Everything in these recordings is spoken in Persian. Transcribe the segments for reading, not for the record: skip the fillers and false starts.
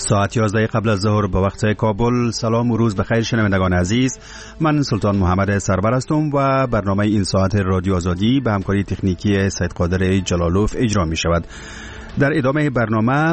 ساعت 11 قبل از ظهر به وقت کابل. سلام و روز بخیر شنوندگان عزیز، من سلطان محمد سرور هستم و برنامه این ساعت رادیو آزادی به همکاری تکنیکی سید قادر جلالوف اجرا می شود. در ادامه برنامه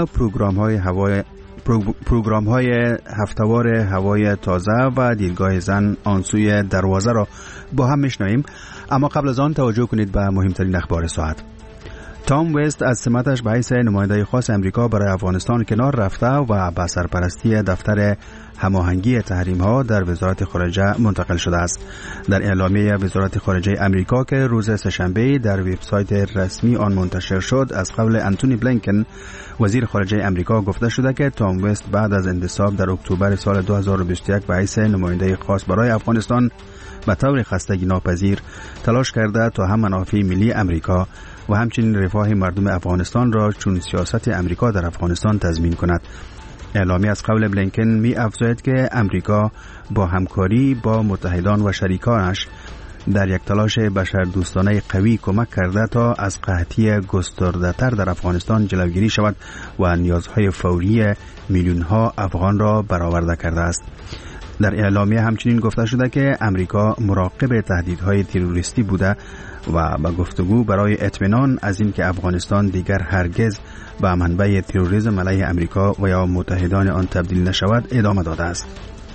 پروگرام های هفتهوار هوای تازه و دیدگاه زن آنسوی دروازه را با هم میشنویم، اما قبل از آن توجه کنید به مهمترین اخبار ساعت. تام وست از سمتش به حیث نماینده خاص امریکا برای افغانستان کنار رفته و به سرپرستی دفتر هماهنگی تحریم ها در وزارت خارجه منتقل شده است. در اعلامیه وزارت خارجه امریکا که روز سه‌شنبه در وبسایت رسمی آن منتشر شد، از قول انتونی بلینکن وزیر خارجه امریکا گفته شده که تام وست بعد از انتصاب در اکتبر سال 2021 به حیث نماینده خاص برای افغانستان به طور خستگی ناپذیر تلاش کرده تا هم منافع ملی امریکا و همچنین رفاه مردم افغانستان را چون سیاست امریکا در افغانستان تضمین کند. اعلامیه از قول بلینکن می افزاید که امریکا با همکاری با متحدان و شریکانش در یک تلاش بشردوستانه قوی کمک کرده تا از قحطی گسترده‌تر در افغانستان جلوگیری شود و نیازهای فوری میلیون‌ها افغان را برآورده کرده است. در اعلامیه همچنین گفته شده که امریکا مراقب تهدیدهای تروریستی بوده و با گفتگو برای اطمینان از اینکه افغانستان دیگر هرگز به منبع تروریسم علیه امریکا و یا متحدان آن تبدیل نشود ادامه داده است.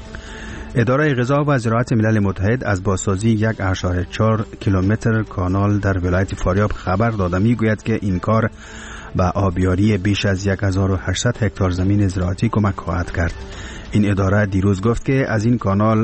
اداره غذا و زراعت ملل متحد از بازسازی 1.4 کیلومتر کانال در ولایت فاریاب خبر داده میگوید که این کار به آبیاری بیش از 1800 هکتار زمین زراعتی کمک خواهد کرد. این اداره دیروز گفت که از این کانال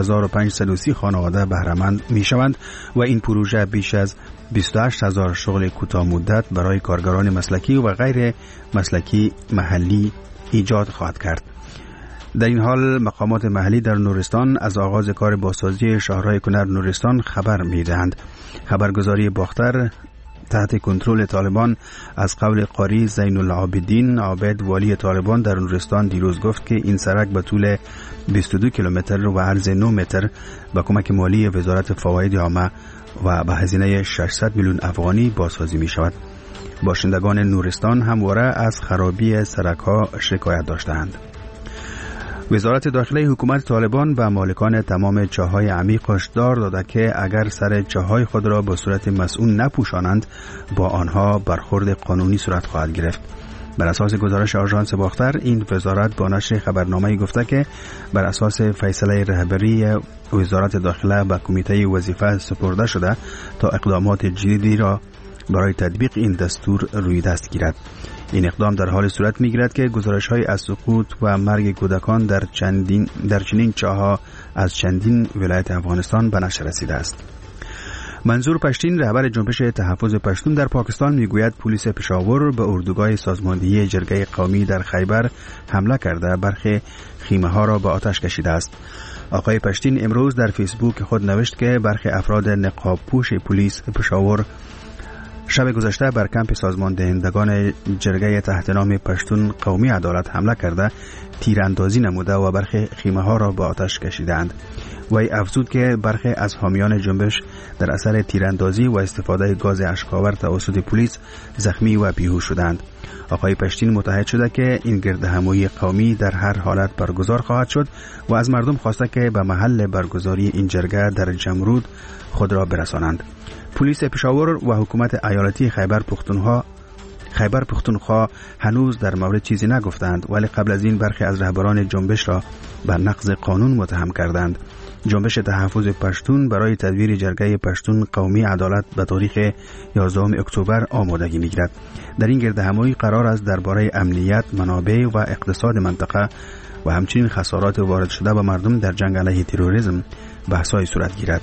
7530 خانواده بهره‌مند میشوند و این پروژه بیش از 28000 شغل کوتاه مدت برای کارگران مسلکی و غیر مسلکی محلی ایجاد خواهد کرد. در این حال مقامات محلی در نورستان از آغاز کار بازسازی شاهراه کنر نورستان خبر میدهند. خبرگزاری باختر تحت کنترل طالبان از قول قاری زین العابدین عابد والی طالبان در نورستان دیروز گفت که این سرک به طول 22 کیلومتر و عرض 9 متر با کمک مالی وزارت فواید عامه و به هزینه 600 میلیون افغانی بازسازی می شود. باشندگان نورستان همواره از خرابی سرک ها شکایت داشتند. وزارت داخلی حکومت طالبان به مالکان تمام چاه‌های عمیق هشدار داده که اگر سر چاه‌های خود را به صورت مسئول نپوشانند با آنها برخورد قانونی صورت خواهد گرفت. بر اساس گزارش آژانس باختر، این وزارت با نشر خبرنامه‌ای گفته که بر اساس فیصله رهبری وزارت داخله به کمیته وظیفه سپرده شده تا اقدامات جدیدی را برای تطبیق این دستور روی دست گیرد. این اقدام در حال صورت می‌گیرد که گزارش‌های از سقوط و مرگ کودکان در چنین چاه‌ها از چندین ولایت افغانستان به نشر رسیده است. منظور پشتین، رهبر جنبش تحفظ پشتون در پاکستان، میگوید پلیس پشاور به اردوگاه سازماندهی جرگه قومی در خیبر حمله کرده برخی خیمه‌ها را به آتش کشیده است. آقای پشتین امروز در فیسبوک خود نوشت که برخی افراد نقاب پوش پلیس پشاور شب گذشته بر کمپ سازمان دهندگان جرگه تحت نام پشتون قومی عدالت حمله کرده تیراندازی نموده و برخی خیمه ها را به آتش کشیدند. وی افزود که برخی از حامیان جنبش در اثر تیراندازی و استفاده گاز اشک‌آور توسط پلیس زخمی و بیهوش شدند. آقای پشتین متحد شده که این گردهمایی قومی در هر حالت برگزار خواهد شد و از مردم خواسته که به محل برگزاری این جرگه در جمرود خود را برسانند. پلیس پشاور و حکومت ایالتی خیبر پختونخوا هنوز در مورد چیزی نگفتند، ولی قبل از این برخی از رهبران جنبش را به نقض قانون متهم کردند. جنبش تحفظ پشتون برای تدویر جرگه پشتون قومی عدالت به تاریخ 11 اکتبر آمادگی می‌گیرد. در این گردهمایی قرار است درباره امنیت، منابع و اقتصاد منطقه و همچنین خسارات وارد شده به مردم در جنگ علیه تروریسم بحث‌های صورت گیرد.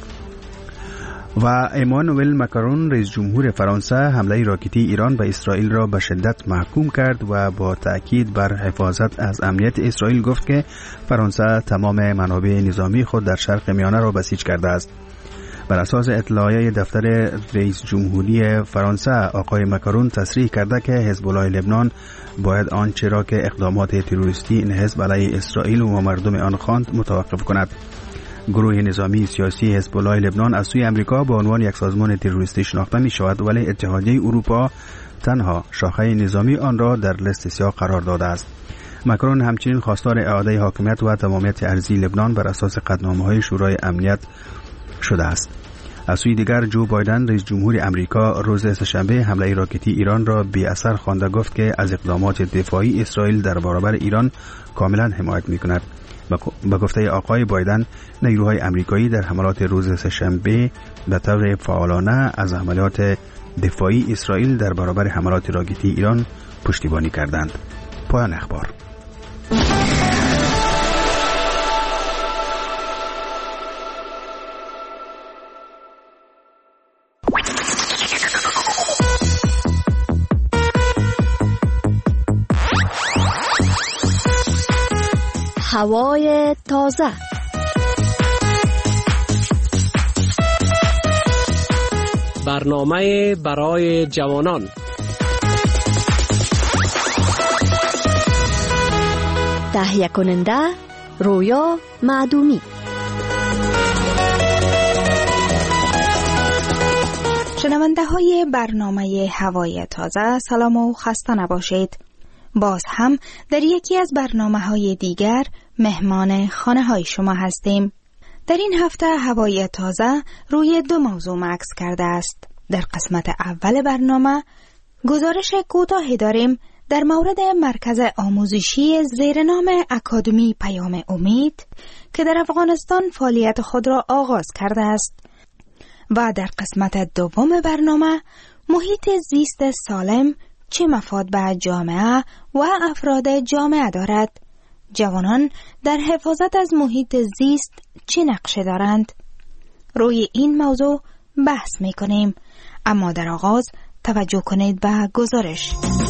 و امانوئل ماکرون رئیس جمهور فرانسه حمله راکتی ایران به اسرائیل را به شدت محکوم کرد و با تأکید بر حفاظت از امنیت اسرائیل گفت که فرانسه تمام منابع نظامی خود در شرق میانه را بسیج کرده است. بر اساس اطلاعیه دفتر رئیس جمهوری فرانسه، آقای ماکرون تصریح کرده که حزب الله لبنان باید آنچه را که اقدامات تروریستی این حزب علیه اسرائیل و مردم آن خواند متوقف کند. گروه نظامی سیاسی حزب الله لبنان از سوی امریکا به عنوان یک سازمان تروریستی شناخته می شود، ولی اتحادیه اروپا تنها شاخه نظامی آن را در لیست سیاه قرار داده است. ماکرون همچنین خواستار اعاده حاکمیت و تمامیت ارضی لبنان بر اساس قطعنامه‌های شورای امنیت شده است. از سوی دیگر جو بایدن رئیس جمهور امریکا روز سه‌شنبه حمله راکتی ایران را بی اثر خوانده گفت که از اقدامات دفاعی اسرائیل در برابر ایران کاملا حمایت می‌کند. با گفته آقای بایدن، نیروهای امریکایی در حملات روز سه‌شنبه به طور فعالانه از عملیات دفاعی اسرائیل در برابر حملات راکتی ایران پشتیبانی کردند. پایان اخبار. هوای تازه. برنامه برای جوانان. تهیه کننده رویا معدومی. شنونده های برنامه هوای تازه، سلام و خسته نباشید. باز هم در یکی از برنامه‌های دیگر مهمان خانه‌های شما هستیم. در این هفته هوای تازه روی دو موضوع مکث کرده است. در قسمت اول برنامه گزارش کوتاهی داریم در مورد مرکز آموزشی زیر نام اکادمی پیام امید که در افغانستان فعالیت خود را آغاز کرده است. و در قسمت دوم برنامه محیط زیست سالم چه مفاد به جامعه و افراد جامعه دارد؟ جوانان در حفاظت از محیط زیست چه نقشه دارند؟ روی این موضوع بحث می کنیم، اما در آغاز توجه کنید به گزارش.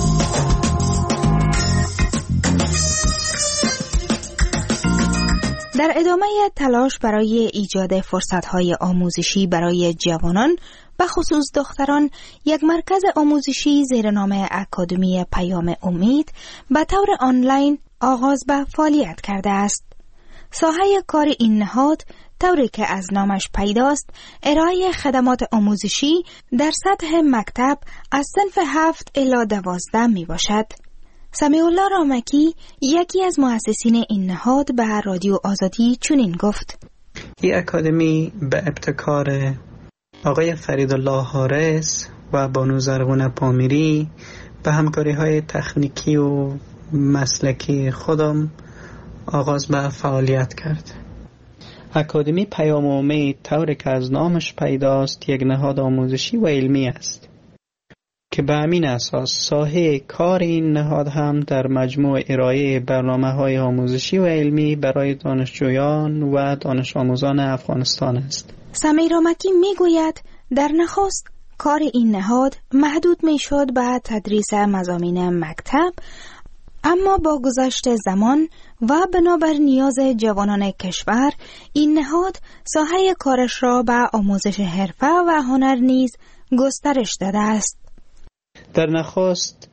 در ادامه تلاش برای ایجاد فرصت‌های آموزشی برای جوانان به خصوص دختران، یک مرکز آموزشی زیر نام اکادمی پیام امید به طور آنلاین آغاز به فعالیت کرده است. ساحه کار این نهاد طوری که از نامش پیداست ارائه خدمات آموزشی در سطح مکتب از صنف 7 الی 12 می باشد. سمیع الله رامکی یکی از مؤسسین این نهاد به رادیو آزادی چنین گفت: این اکادمی به ابتکار آقای فریدالله حارس و بانو زرغون پامیری به همکاری‌های تکنیکی و مسلکی خودم آغاز به فعالیت کرد. اکادمی پیام امید طوری که از نامش پیداست یک نهاد آموزشی و علمی است که به همین اساس ساحه کار این نهاد هم در مجموع ارائه برنامه‌های آموزشی و علمی برای دانشجویان و دانش آموزان افغانستان است. سمیع رامکی میگوید در نخست کار این نهاد محدود میشد به تدریس مضامین مکتب، اما با گذشت زمان و بنابر نیاز جوانان کشور این نهاد ساحه کارش را به آموزش حرفه و هنر نیز گسترش داده است. در نخست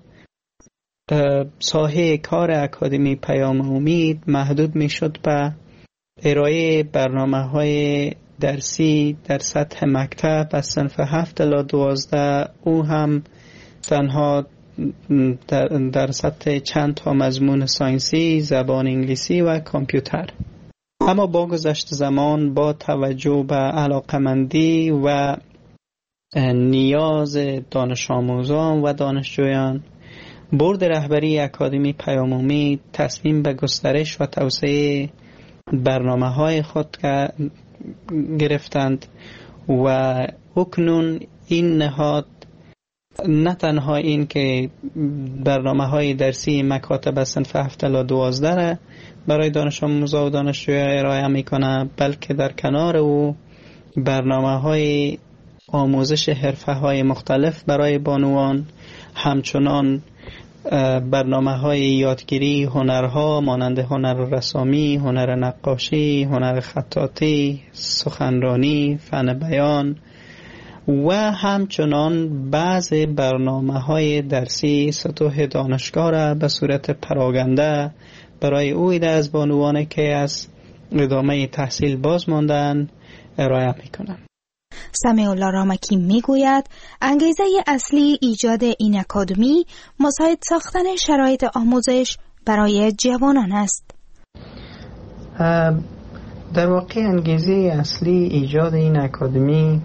ساحه کار اکادمی پیام امید محدود میشد به ارائه برنامه‌های درسی در سطح مکتب از صنف 7 الی 12، او هم تنها در سطح چند تا مضمون ساینسی، زبان انگلیسی و کامپیوتر. اما با گذشت زمان با توجه به علاقمندی و نیاز دانش آموزان و دانشجویان، بورد رهبری اکادمی پیام امید تصمیم به گسترش و توسعه برنامه‌های خود گرفتند و اکنون این نهاد نه تنها این که برنامه‌های درسی مکاتب صنف 7 الی 12 را برای دانش آموزان و دانشجویان ارائه می‌کند، بلکه در کنار او برنامه‌های آموزش حرفه‌های مختلف برای بانوان، همچنان برنامه‌های یادگیری هنرها مانند هنر رسامی، هنر نقاشی، هنر خطاطی، سخنرانی، فن بیان و همچنان بعض برنامه‌های درسی سطوح دانشگاه را به صورت پراگنده برای او عده از بانوان که از ادامه تحصیل باز ماندن ارائه می‌کنند. سمیع الله رامکی میگوید انگیزه اصلی ایجاد این اکادمی مساعد ساختن شرایط آموزش برای جوانان است. در واقع انگیزه اصلی ایجاد این اکادمی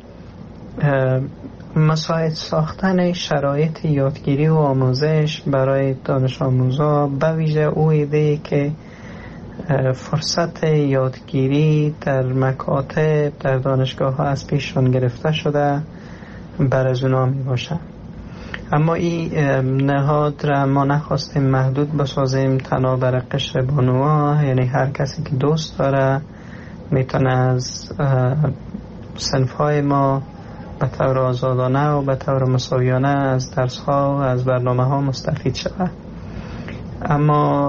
مساعد ساختن شرایط یادگیری و آموزش برای دانش آموزان، به ویژه او ایده که فرصت یادگیری در مکاتب در دانشگاه ها از پیششان گرفته شده بر از اونا می باشه. اما این نهاد را ما نخواستیم محدود بسازیم تنها بر قشر بانوها، یعنی هر کسی که دوست داره میتونه از صنفهای ما به طور آزادانه و به طور مساویانه از درس ها و از برنامه ها مستفید شود. اما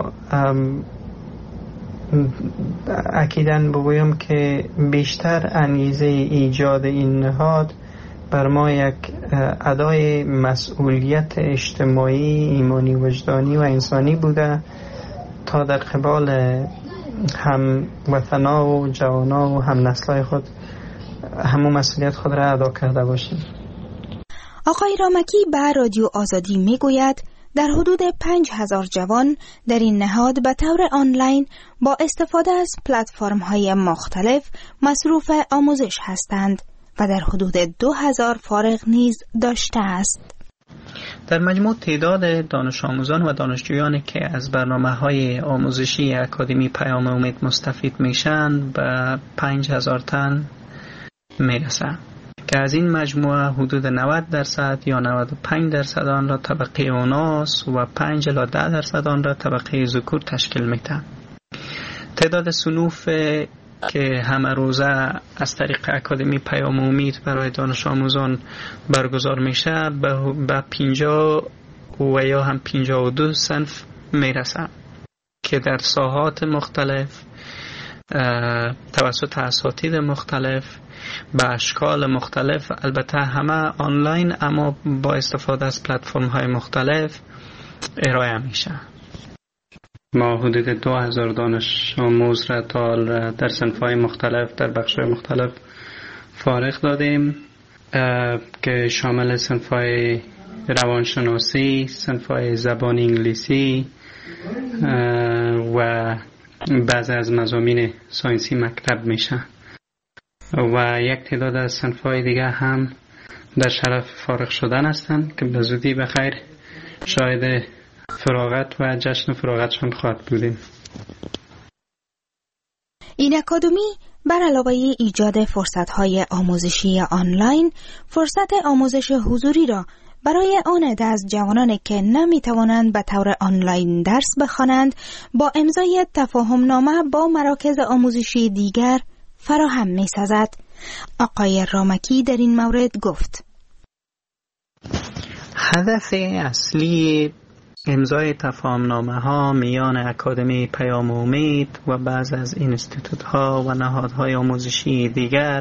اکیداً بگویم که بیشتر انگیزه ایجاد این نهاد بر ما یک ادای مسئولیت اجتماعی، ایمانی، وجدانی و انسانی بوده تا در قبال هم وطنا و جوانا و هم نسلای خود همون مسئولیت خود را ادا کرده باشیم. آقای رامکی به رادیو آزادی میگوید در حدود 5000 جوان در این نهاد به طور آنلاین با استفاده از پلتفرم‌های مختلف مصروف آموزش هستند و در حدود 2000 فارغ نیز داشته است. در مجموع تعداد دانش آموزان و دانشجویانی که از برنامه‌های آموزشی اکادمی پیام امید مستفید میشن به 5000 تن میرسند که از این مجموعه حدود 90% یا 95% آن را طبقه اوناس و 5 الی 10% آن را طبقه ذکور تشکیل میدن. تعداد صنوف که همه روزه از طریق اکادمی پیام امید برای دانش آموزان برگزار میشه به 50 و یا هم 52 صنف میرسه که در ساحات مختلف توسط اساتید مختلف به اشکال مختلف، البته همه آنلاین اما با استفاده از پلتفرم های مختلف ارائه میشه. ما حدود 2000 دانش آموز را در صنف‌های مختلف در بخش‌های مختلف فارغ دادیم که شامل صنف‌های روانشناسی، صنف‌های زبان انگلیسی و بعضی از مضامین ساینسی مکتب میشن و یک تعداد از صنف‌های دیگه هم در شرف فارغ شدن هستند که به زودی بخیر شاهد فراغت و جشن فراغتشان خواهد بودیم. این اکادمی بر علاوه ایجاد فرصت‌های آموزشی آنلاین، فرصت آموزش حضوری را برای آن عده از جوانانی که نمی‌توانند به طور آنلاین درس بخوانند با امضای تفاهم‌نامه با مراکز آموزشی دیگر فراهم می‌سازد. آقای رامکی در این مورد گفت: هدف اصلی امضای تفاهم‌نامه ها میان اکادمی پیام امید و بعض از اینستیتوت ها و نهادهای آموزشی دیگر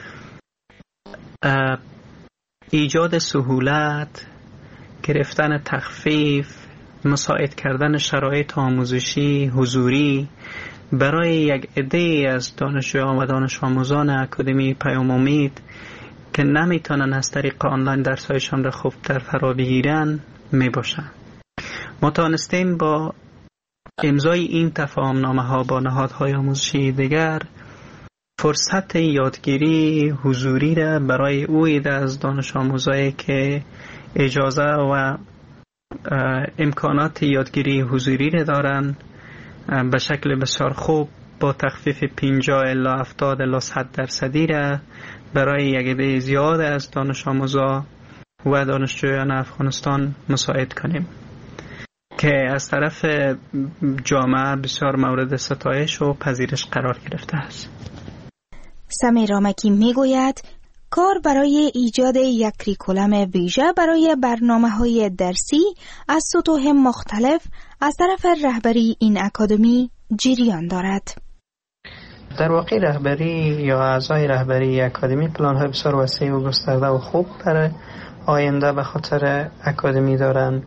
ایجاد سهولت، گرفتن تخفیف، مساعد کردن شرایط آموزشی حضوری برای یک عده از دانشجویان و دانش آموزان اکادمی پیام امید که نمیتونن از طریق آنلاین درس‌هایشان را خوبتر فرا بگیرن می باشن. ما توانستیم با امضای این تفاهم‌نامه ها با نهادهای آموزشی دیگر فرصت یادگیری حضوری را برای او عده از دانش آموزایی که اجازه و امکانات یادگیری حضوری را دارند به شکل بسیار خوب با تخفیف 50 الی 70 الی 100% را برای یک عده زیاد از دانش آموزا و دانشجویان افغانستان مساعد کنیم که از طرف جامعه بسیار مورد ستایش و پذیرش قرار گرفته است. سمیر رامکی میگوید کار برای ایجاد یک کریکولم ویژه برای برنامه‌های درسی از سطوح مختلف از طرف رهبری این اکادمی جریان دارد. در واقع رهبری یا اعضای رهبری اکادمی پلان‌های بسیار وسیع و گسترده و خوب برای آینده به خاطر اکادمی دارند.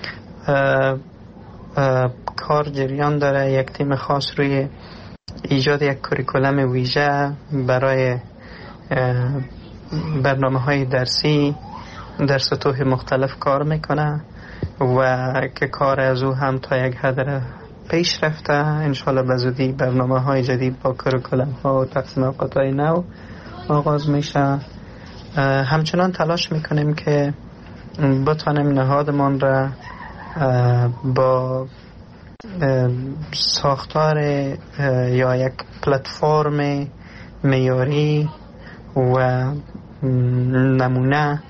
کار جریان داره. یک تیم خاص روی ایجاد یک کریکولم ویژه برای برنامه‌های درسی در سطوح مختلف کار میکنه و که کار از او هم تا یک حد پیش رفته. انشالله به زودی برنامه های جدید با کریکولم ها و تقسیم اوقات های نو آغاز میشه. همچنان تلاش میکنیم که بتوانیم نهادمان را با ساختار یا یک پلتفرم معیاری و نمونه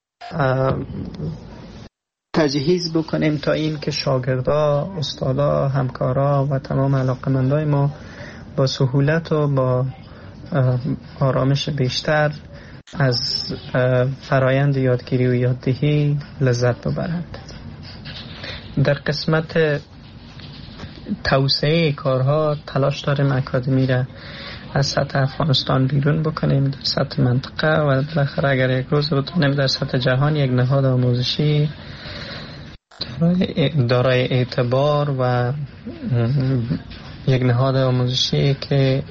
تجهیز بکنیم تا این که شاگردا، استادا، همکارا و تمام علاقمندای ما با سهولت و با آرامش بیشتر از فرایند یادگیری و یاددهی لذت ببرند. در قسمت توسعه کارها تلاش داریم اکادمی را از سطح افغانستان بیرون بکنیم در سطح منطقه و بالاخره اگر یک روز بتونیم در سطح جهان یک نهاد آموزشی دارای اعتبار و یک نهاد آموزشی که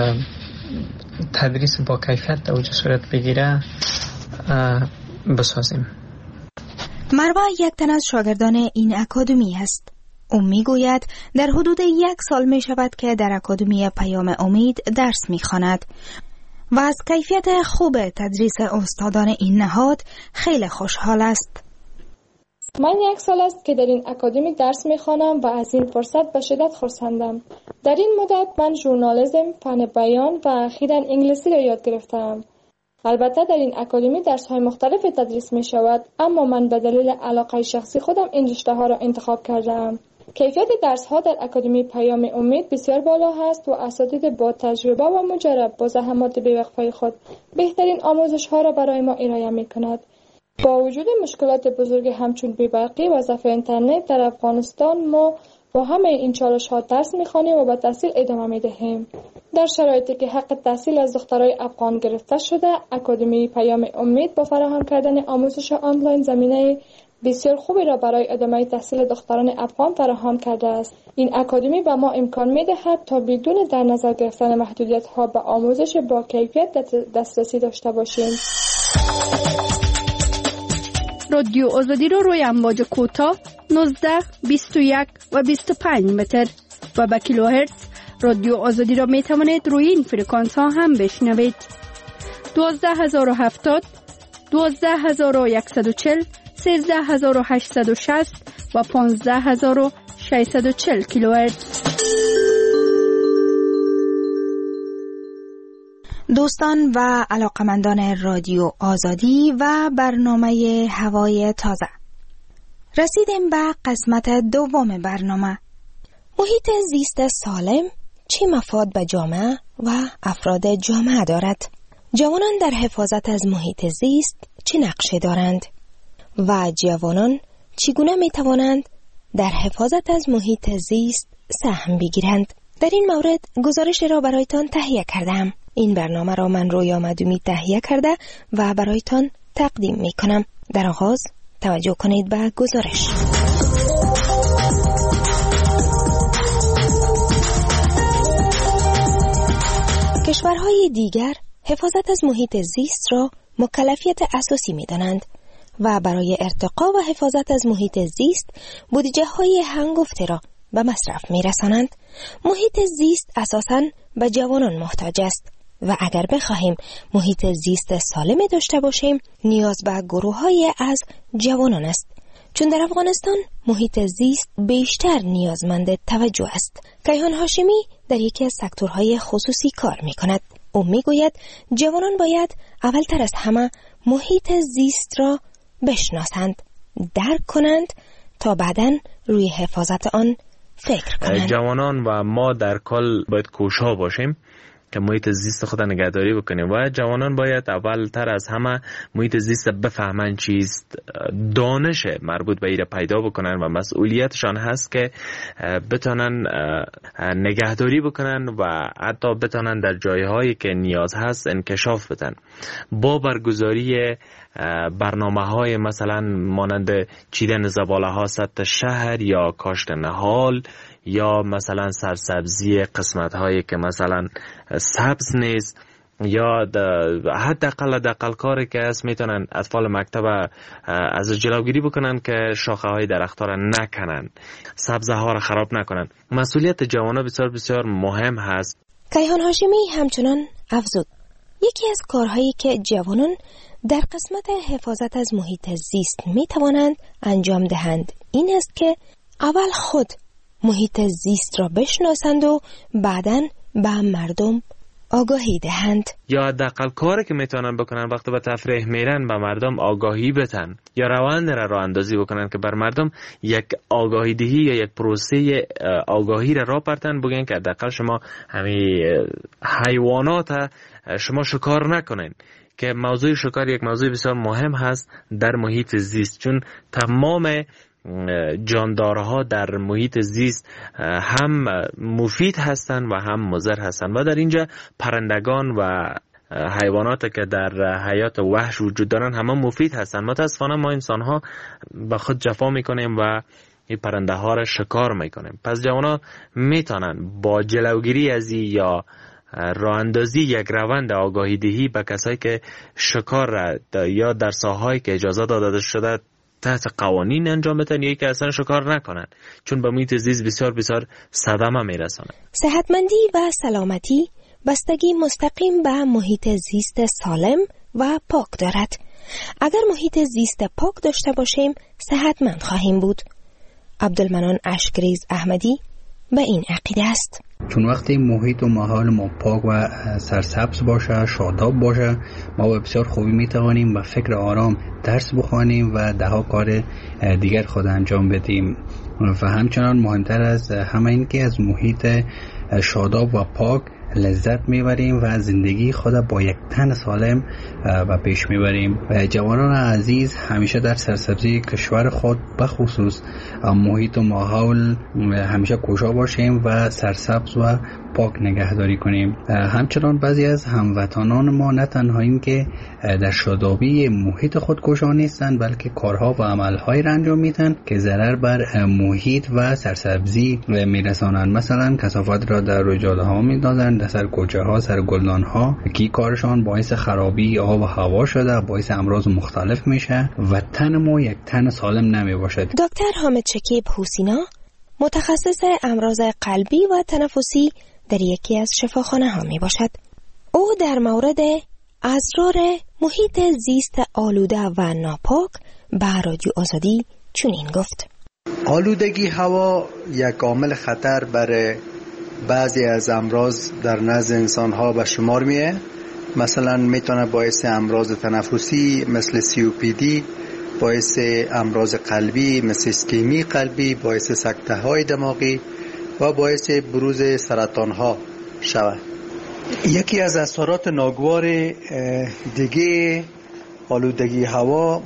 تدریس با کیفیت در اوج صورت بگیره بسازیم. مروه یک تن از شاگردان این اکادمی است. او میگوید در حدود 1 سال می شود که در اکادمی پیام امید درس می خواند و از کیفیت خوب تدریس استادان این نهاد خیلی خوشحال است. من 1 سال است که در این اکادمی درس می‌خوانم و از این فرصت به شدت خرسندم. در این مدت من ژورنالیسم، فن بیان و اخیراً انگلیسی را یاد گرفتم. البته در این اکادمی درس‌های مختلفی تدریس می‌شود، اما من به دلیل علاقه شخصی خودم این رشته‌ها را انتخاب کردم. کیفیت درس‌ها در اکادمی پیام امید بسیار بالا است و اساتید با تجربه و مجرب با زحمات بی‌وقفه خود بهترین آموزش‌ها را برای ما ارائه می‌کند. با وجود مشکلات بزرگی همچون بی‌برقی و ضعف اینترنت در افغانستان، ما با همه این چالش‌ها درس می‌خوانیم و به تحصیل ادامه می‌دهیم. در شرایطی که حق تحصیل از دخترای افغان گرفته شده، اکادمی پیام امید با فراهم کردن آموزش آنلاین زمینه بسیار خوبی را برای ادامه تحصیل دختران افغان فراهم کرده است. این اکادمی به ما امکان می‌دهد تا بدون در نظر گرفتن محدودیت‌ها به آموزش با کیفیت دسترسی داشته باشیم. رادیو آزادی رو روی امواج کوتاه 19، 21 و 25 متر و با کیلوهرتز رادیو آزادی را می توانید روی این فرکانس ها هم بشنوید. 12070 12140 13860 و 15640 کیلوهرتز. دوستان و علاقمندان رادیو آزادی و برنامه هوای تازه، رسیدیم به قسمت دوم برنامه. محیط زیست سالم چه مفاد به جامعه و افراد جامعه دارد؟ جوانان در حفاظت از محیط زیست چه نقشی دارند؟ و جوانان چگونه می توانند در حفاظت از محیط زیست سهم بگیرند؟ در این مورد گزارش را برایتان تهیه کردم. این برنامه را من رویا مدومی تهیه کرده و برایتان تقدیم می کنم. در آغاز توجه کنید به گزارش. کشورهای دیگر حفاظت از محیط زیست را مکلفیت اساسی می دانند و برای ارتقا و حفاظت از محیط زیست بودجه های هنگفته را به مصرف می رسانند. محیط زیست اساساً به جوانان محتاج است و اگر بخواهیم محیط زیست سالم داشته باشیم نیاز به گروه‌های از جوانان است، چون در افغانستان محیط زیست بیشتر نیازمند توجه است. کیهان هاشمی در یکی از سکتورهای خصوصی کار می کند. او می گوید جوانان باید اولتر از همه محیط زیست را بشناسند، درک کنند تا بعداً روی حفاظت آن فکر کنند. جوانان و ما در کل باید کوشا باشیم که محیط زیست خود نگهداری بکنیم و جوانان باید اولتر از همه محیط زیست بفهمن چیست، دانش مربوط به ایره پیدا بکنن و مسئولیتشان هست که بتونن نگهداری بکنن و حتی بتونن در جایهایی که نیاز هست انکشاف بدن. با برگزاری برنامه‌های مثلا مانند چیدن زباله ها سطح شهر یا کاشت نهال یا مثلا سرسبزی قسمت هایی که مثلا سبز نیست یا حداقل کاری که است میتونن اطفال مکتب از جلوگیری بکنن که شاخه های درخت ها را نکنن، سبزه ها را خراب نکنن. مسئولیت جوانان بسیار بسیار مهم هست. کیهان هاشمی همچنان افزود یکی از کارهایی که جوانان در قسمت حفاظت از محیط زیست می توانند انجام دهند این است که اول خود محیط زیست را بشناسند و بعداً به مردم آگاهی دهند. یا حداقل کاری که میتونن بکنن وقتی به تفریح میرن به مردم آگاهی بدن یا روند را اندازی بکنن که بر مردم یک آگاهی دهی یا یک پروسه آگاهی را پرتن بگن که حداقل شما همین حیوانات شما شکار نکنین، که موضوع شکار یک موضوع بسیار مهم هست در محیط زیست، چون تمام جاندارها در محیط زیست هم مفید هستند و هم مضر هستند و در اینجا پرندگان و حیوانات که در حیات وحش وجود دارن همه مفید هستند. متاسفانه ما انسان ها به خود جفا میکنیم و این پرنده ها را شکار میکنیم. پس جوانا میتونن با جلوگیری از یا راه اندازی یک روند آگاهی دهی به کسایی که شکار را یا در ساحه‌ای که اجازه داده شده تحت قوانین انجام بدن یا که اصلا شکار نکنن، چون به محیط زیست بسیار بسیار صدمه میرسانه. صحتمندی و سلامتی بستگی مستقیم به محیط زیست سالم و پاک دارد. اگر محیط زیست پاک داشته باشیم صحتمند خواهیم بود. عبدالمنان اشکریز احمدی به این عقیده است. چون وقتی محیط و ماحول ما پاک و سرسبز باشه، شاداب باشه، ما به بسیار خوبی میتوانیم با فکر آرام درس بخوانیم و دهها کار دیگر خود انجام بدیم. و همچنان مهمتر از همه این که از محیط شاداب و پاک لذت میبریم و زندگی خود با یک تن سالم و پیش میبریم. و جوانان عزیز همیشه در سرسبزی کشور خود بخصوص محیط و ماحول همیشه کوشا باشیم و سرسبز و پاک نگهداری کنیم. همچنان بعضی از هموطنان ما نه تنها این که در شادابی محیط خود کوشا نیستند بلکه کارها و عملهایی را انجام میدن که ضرر بر محیط و سرسبزی میرسانند. مثلا کثافات را در روی جاده ها میندازند، در سر کوچه ها، سر گلدان ها، که کارشان باعث خرابی آب و هوا شده، باعث امراض مختلف میشه و تن ما یک تن سالم نمی باشد. دکتر حامد شکیب حسینا متخصص امراض قلبی و تنفسی در یکی از شفاخانه ها می باشد. او در مورد اسرار محیط زیست آلوده و ناپاک به رادیو آزادی چنین گفت: آلودگی هوا یک عامل خطر برای بعضی از امراض در نزد انسان ها به شمار میه. مثلا میتونه باعث امراض تنفسی مثل COPD، باعث امراض قلبی مثل اسکمی قلبی، باعث سکته های دماغی و باعث بروز سرطان ها شود. یکی از اثرات ناگوار دیگه آلودگی هوا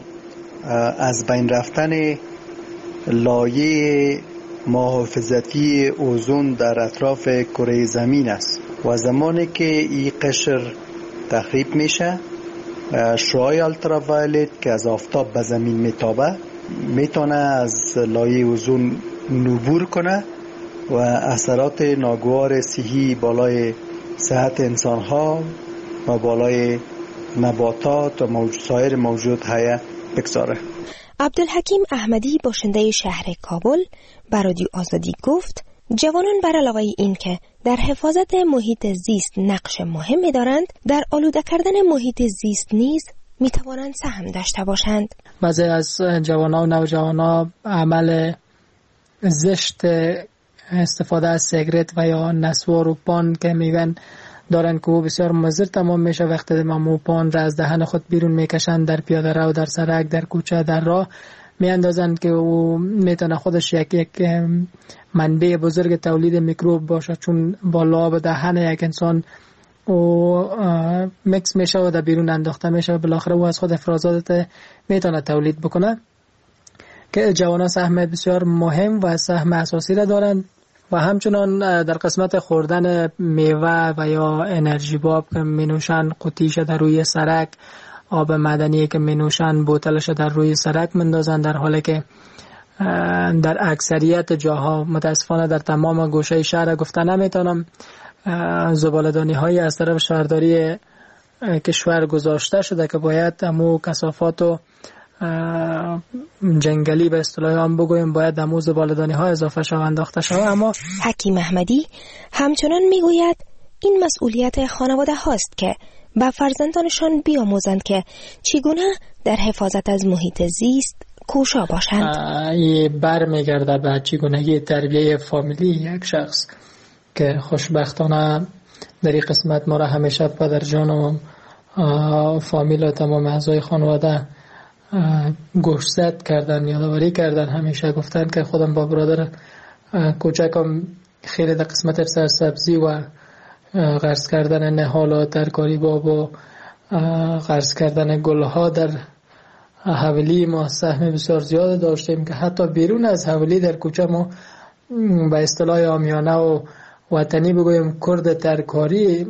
از بین رفتن لایه محافظتی اوزون در اطراف کره زمین است و زمانی که این قشر تخریب میشه شعاع التراوایلت که از آفتاب به زمین میتابه میتونه از لایه اوزون نبور کنه و اثرات ناگوار صحی بالای صحت انسانها و بالای نباتات و سایر موجودات حیه بگذاره. عبدالحکیم احمدی باشنده شهر کابل به رادیو آزادی گفت جوانان بر علاوه این که در حفاظت محیط زیست نقش مهمی دارند، در آلوده کردن محیط زیست نیز می توانند سهم داشته باشند. بعضی از جوانان و نوجوانان عمل زشت استفاده از سیگرت و یا نسوار و پان که میگن دارن که او بسیار مضر تمام میشه. وقتی ما پان را از دهن خود بیرون میکشن در پیاده رو، در سرک، در کوچه، در راه میاندازن که او میتونه خودش یک منبع بزرگ تولید میکروب باشه، چون با لعاب دهن یک انسان او مکس میشه و در بیرون انداخته میشه و بالاخره او از خود افرازات میتونه تولید بکنه. که جوانان سهم بسیار مهم و سهم اساسی را دارند و همچنان در قسمت خوردن میوه و یا انرژی باب که مینوشن قوطیش در روی سرک، آب معدنی که مینوشن بوتلش در روی سرک مندازن، در حالی که در اکثریت جاها متاسفانه در تمام گوشه شهر گفته نمیتونم زباله‌دانی های از طرف شهرداری کشور گذاشته شده که باید امو کثافات و جنگلی به اصطلاح آن بگویم باید امو زباله‌دانی ها اضافه شود انداخته شود. اما حکیم احمدی همچنان میگوید این مسئولیت خانواده هاست که به فرزندانشان بیاموزند که چگونه در حفاظت از محیط زیست کوشا باشند. این برمیگرده به چگونگی تربیه فامیلی یک شخص که خوشبختانه در این قسمت ما را همیشه پدرجان و فامیل و تمام اعضای خانواده گوشزد کردن، یادآوری کردن، همیشه گفتن که خودم با برادر کوچکم خیلی در قسمت سرسبزی و غرس کردن نهال و ترکاری باب و غرس کردن گلها در حولی ما سهم بسیار زیاد داشتیم که حتی بیرون از حولی در کوچه ما به اصطلاح عامیانه و وطنی بگویم کرد ترکاری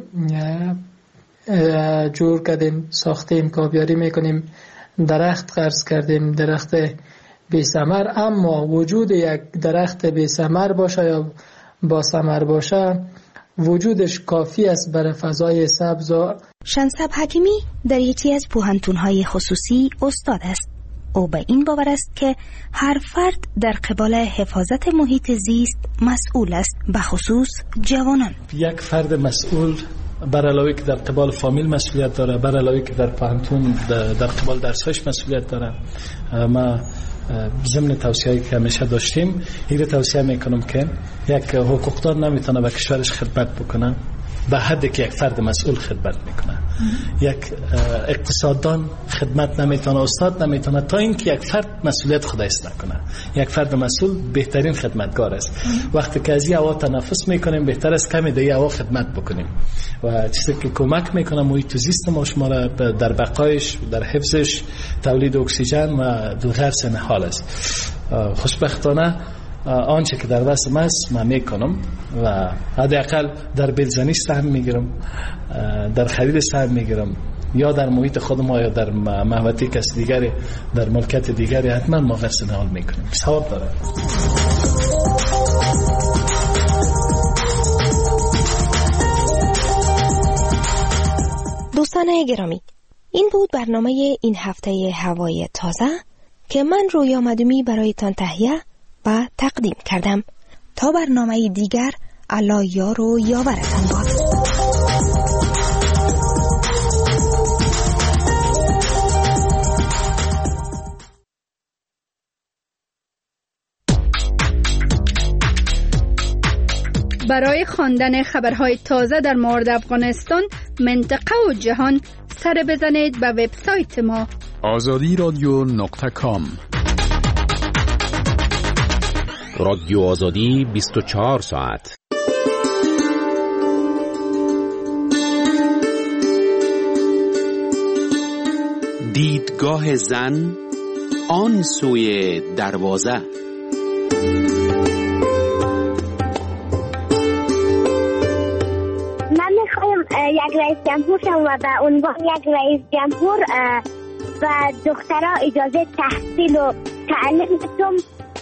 جور کردیم، ساختیم، کابیاری میکنیم، درخت غرس کردیم، درخت بی ثمر. اما وجود یک درخت بی ثمر باشه یا با ثمر باشه وجودش کافی است برای فضای سبز. شنسب حکیمی در یکی از پوهنتون‌های خصوصی استاد است. او به این باور است که هر فرد در قبال حفاظت محیط زیست مسئول است، به خصوص جوانان. یک فرد مسئول بر علاوه که در قبال فامیل مسئولیت داره، بر علاوه که در پوهنتون در قبال درس‌هاش مسئولیت داره. ما ضمن توصیه‌ای که همیشه داشتیم این توصیه میکنم که یک حقوقدار نمیتونه به کشورش خدمت بکنه به حدی که یک فرد مسئول خدمت میکنه. یک اقتصاددان خدمت نمیتونه، استاد نمیتونه تا اینکه یک فرد مسئولیت خودش نکنه. یک فرد مسئول بهترین خدمتگار است. وقتی که از این هوا تنفس میکنیم بهتر است کمی در این هوا خدمت بکنیم و چیزی که کمک میکنه محیط زیست ما شما را در بقایش، در حفظش، تولید اکسیژن و غرس نهال است. خوشبختانه آنچه که در دست من میکنم و حداقل در بلزنی سهم میگیرم، در خرید سهم میگیرم، یا در محیط خودم یا در محوطه کس دیگری، در ملکت دیگری حتما ما غرس نهال میکنیم. ثواب داره. دوستان گرامی، این بود برنامه این هفته هوای تازه که من رویا مدومی برایتان تهیه و تقدیم کردم. تا برنامه دیگر، الله یار و یاورتان باد. برای خواندن خبرهای تازه در مورد افغانستان، منطقه و جهان سر بزنید به وبسایت ما azadiradyo.com. رادیو آزادی 24 ساعت. دیدگاه زن آن سوی دروازه. من میخوایم یک رئیس جمهور شم و به عنوان یک رئیس جمهور و دخترها اجازه تحصیل و تعلیم بدم.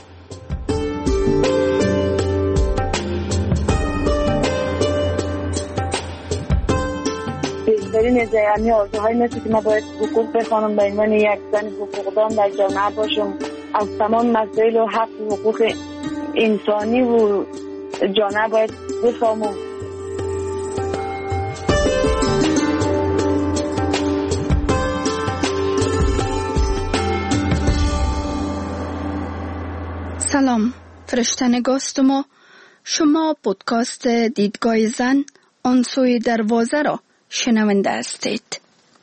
بیشترین زیانی آرزوهای مثل که ما باید حقوق بخوانم به عنوان یک زن حقوقدان در جامعه باشم، از تمام مسائل و حق و حقوق انسانی و جامعه باید بفهمم. سلام، فرشته نگاست ما. شما پودکاست دیدگاه زن آن سوی دروازه را شنونده هستید.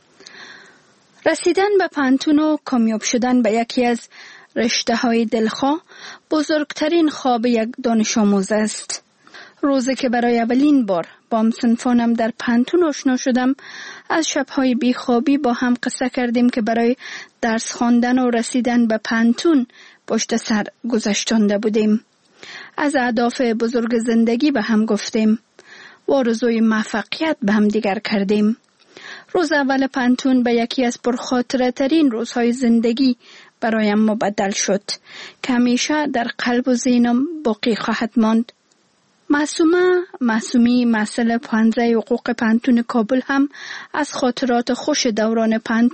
رسیدن به پانتون و کامیاب شدن به یکی از رشته‌های دلخواه بزرگترین خواب یک دانش آموز است. روزی که برای اولین بار با همصنفانم در پانتون آشنا شدم، از شب‌های بیخوابی با هم قصه کردیم که برای درس خواندن و رسیدن به پانتون پشت سر گذشتانده بودیم. از اهداف بزرگ زندگی به هم گفتیم و آرزوی موفقیت به هم دیگر کردیم. روز اول پانتون به یکی از پرخاطره ترین روزهای زندگی برایم مبدل شد که همیشه در قلب و ذهنم باقی خواهد ماند. معصومی مسئله پانزه حقوق پانتون کابل هم از خاطرات خوش دوران پانتون